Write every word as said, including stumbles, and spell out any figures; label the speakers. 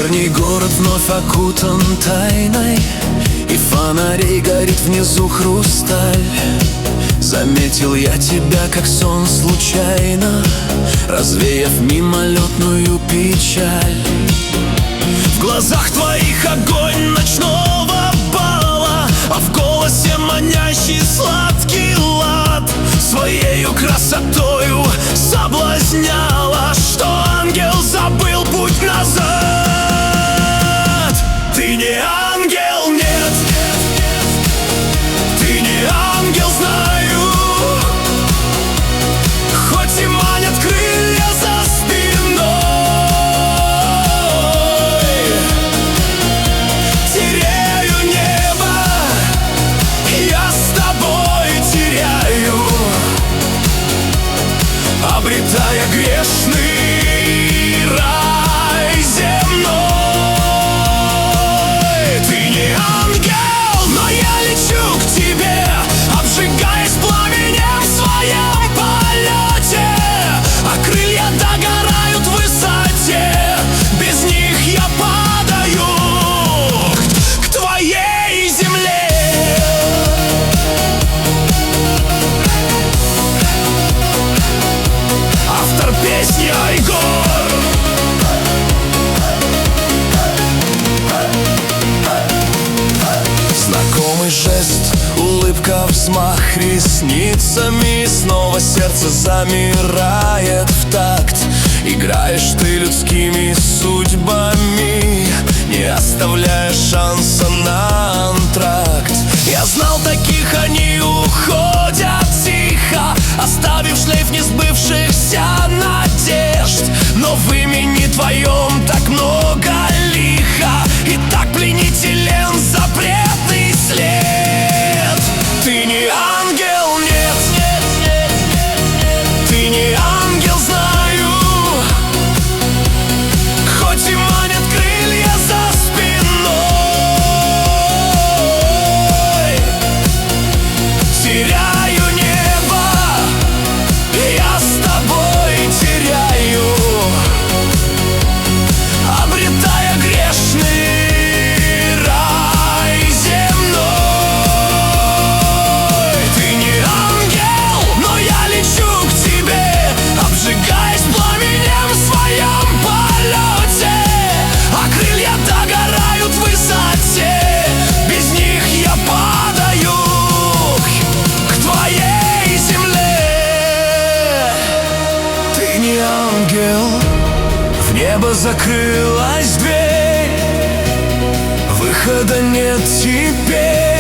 Speaker 1: Вечерний город вновь окутан тайной, и фонарей горит внизу хрусталь. Заметил я тебя, как сон случайно, развеяв мимолетную печаль. В глазах твоих огонь ночного бала, а в голосе манящий сладкий лад. Своею красотою соблазняла, что ангел забыл путь назад. Ты не ангел, нет, ты не ангел, знаю. Хоть и манят крылья за спиной, теряю небо, я с тобой теряю, обретая грешный рай земной. Ты не ангел, но я лечу к тебе, обжигаясь пламенем в своем полете. А крылья догорают в высоте, без них я падаю к твоей земле. Автор песни Айгор. Знакомый жест, улыбка, взмах ресницами, снова сердце замирает в такт. Играешь ты людскими судьбами, не оставляя шанса на антракт. Я знал, таких они уходят тихо, оставив шлейф несбывшихся надежд. Но в имени твоем так много лиха, и так пленителен запретный след. Ты не ангел, нет, нет, нет, нет, ты не ангел, знаю. Хоть и манят крылья за спиной, теряю небо, я с тобой теряю, обретая грешный рай земной. Ты не ангел, но я лечу к тебе, обжигаясь пламенем в своем полете. А крылья догорают в высоте, без них я падаю к твоей земле. Ты не ангел, в небо закрылась дверь, выхода нет теперь.